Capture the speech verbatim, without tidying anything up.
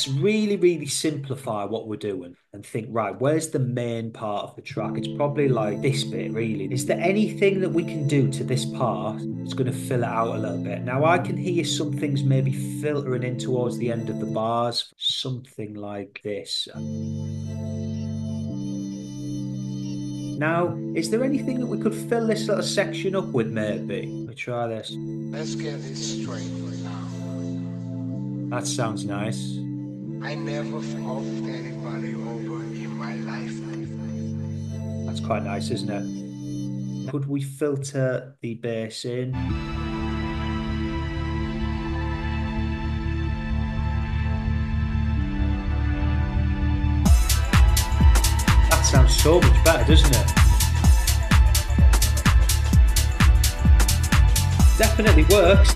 let's really, really simplify what we're doing and think, right, where's the main part of the track? It's probably like this bit, really. Is there anything that we can do to this part that's going to fill it out a little bit? Now, I can hear some things maybe filtering in towards the end of the bars, something like this. Now, is there anything that we could fill this little section up with, maybe? Let me try this. Let's get this straight now. That sounds nice. I never fucked anybody over in my life. That's quite nice, isn't it? Could we filter the bass in? That sounds so much better, doesn't it? Definitely works.